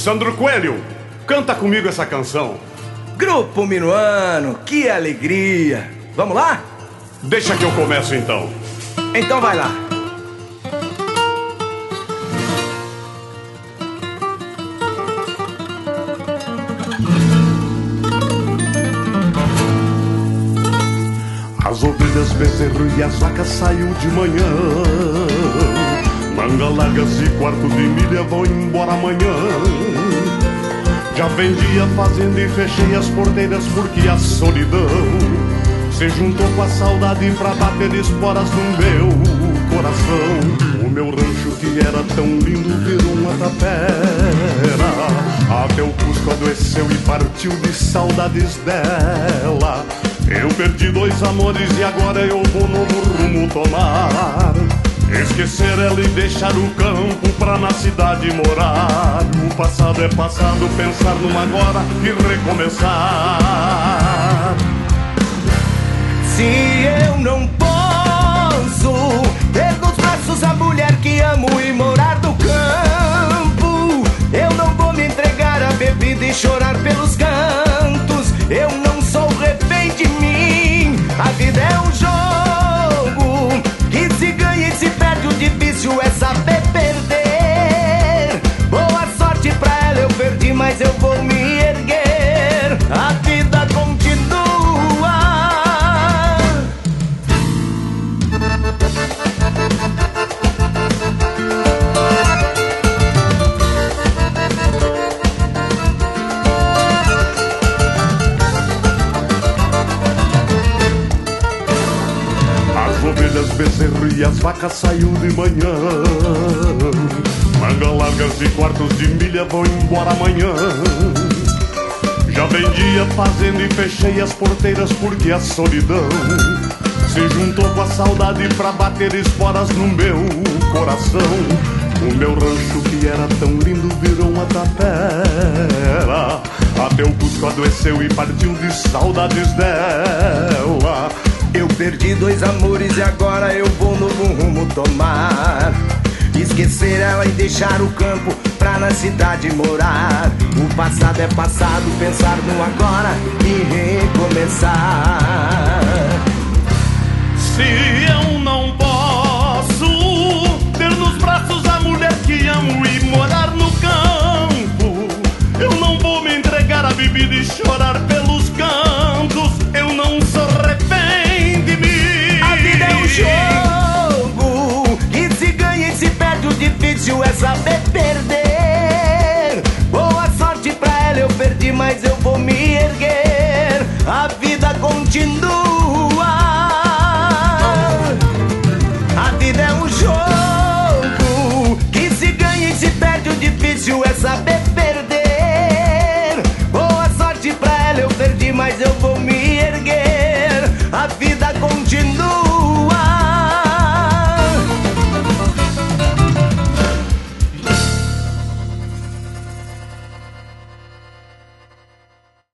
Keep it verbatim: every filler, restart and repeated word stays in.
Sandro Coelho, canta comigo essa canção. Grupo Minuano, que alegria. Vamos lá? Deixa que eu começo então. Então vai lá. As ovelhas, bezerro e as vacas saiu de manhã. Manga largas e quarto de milha vão embora amanhã. Já vendi a fazenda e fechei as porteiras porque a solidão se juntou com a saudade pra bater esporas no meu coração. O meu rancho que era tão lindo virou uma tapera. Até o Cusco adoeceu e partiu de saudades dela. Eu perdi dois amores e agora eu vou novo rumo tomar. Esquecer ela e deixar o campo pra na cidade morar. O passado é passado, pensar no agora e recomeçar. Se eu não posso ter nos braços a mulher que amo e morar no campo, eu não vou me entregar à bebida e chorar pelos cantos. Eu não sou refém de mim, a vida é um jogo que se ganha e se perde, o difícil é saber perder. Boa sorte pra ela, eu perdi, mas eu vou me erguer. A vida continua. Ovelhas, bezerro e as vacas saiu de manhã. Manga largas e quartos de milha vão embora amanhã. Já vendi a fazenda e fechei as porteiras porque a solidão se juntou com a saudade pra bater esporas no meu coração. O meu rancho que era tão lindo virou uma tapera. Até o Cusco adoeceu e partiu de saudades dela. Eu perdi dois amores e agora eu vou novo rumo tomar. Esquecer ela e deixar o campo pra na cidade morar. O passado é passado, pensar no agora e recomeçar. Se eu não posso ter nos braços a mulher que amo e morar no campo, eu não vou me entregar à bebida e chorar